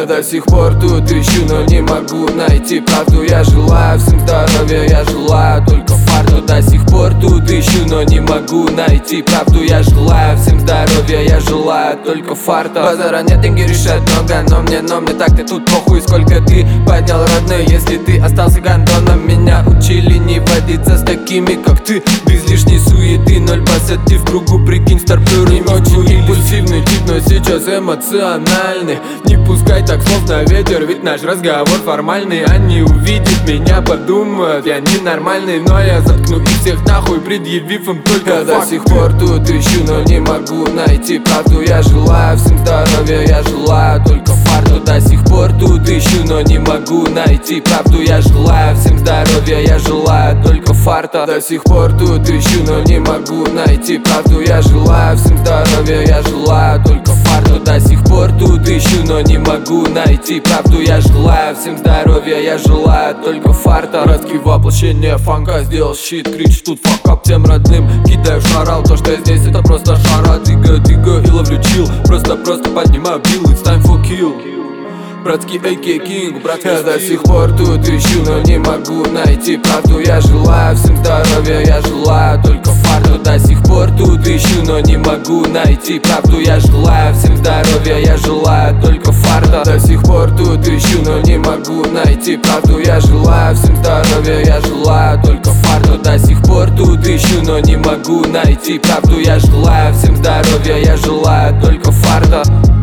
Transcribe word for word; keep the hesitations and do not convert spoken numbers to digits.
до сих пор тут ищу, но не могу найти правду. Я желаю всем здоровья, я желаю только фарту. До сих пор тут ищу, но не могу найти правду. Я желаю всем здоровья, я желаю только фарта. Базара нет, деньги решают много, но мне, но мне так-то тут похуй, сколько ты поднял, родной. Если ты остался гандоном, меня учили не водиться с такими, как ты. Без лишней суеты, ноль пассати в кругу, прикинь, старпер. Не очень импульсивный тип, но сейчас эмоциональный. Не пускай так слов на ветер, ведь наш разговор формальный. Они увидят меня, подумают, я ненормальный, но я заткну их всех нахуй, предъявив им только я факты. До сих пор тут ищу, но не могу найти правду. Я желаю всем здоровья, я желаю только фарту. До сих пор тут ищу, но не могу найти правду. Я желаю всем здоровья, я желаю только фарта. До сих пор тут ищу, но не могу найти правду. Я желаю всем здоровья, я желаю только фарту. До сих пор тут ищу, но не могу найти правду. Я желаю всем здоровья, я желаю только фарта. Братки, воплощение фанка, сделал щит, крич, тут факап тем родным. Кидаю шарал, то что здесь это просто шара. Дига, дига и ловлю чил, просто-просто поднимаю билл, it's time for kill. Братский эй кей King, братский я до сих пор тут ищу, но не могу найти правду. Я желаю всем здоровья, я желаю только фарту. До сих пор тут ищу, но не могу найти правду. Я желаю всем здоровья, я желаю только фарта. До сих пор тут ищу, но не могу найти правду. Я желаю всем здоровья, я желаю только фарту. До сих пор тут ищу, но не могу найти правду. Я желаю всем здоровья, я желаю только фарта.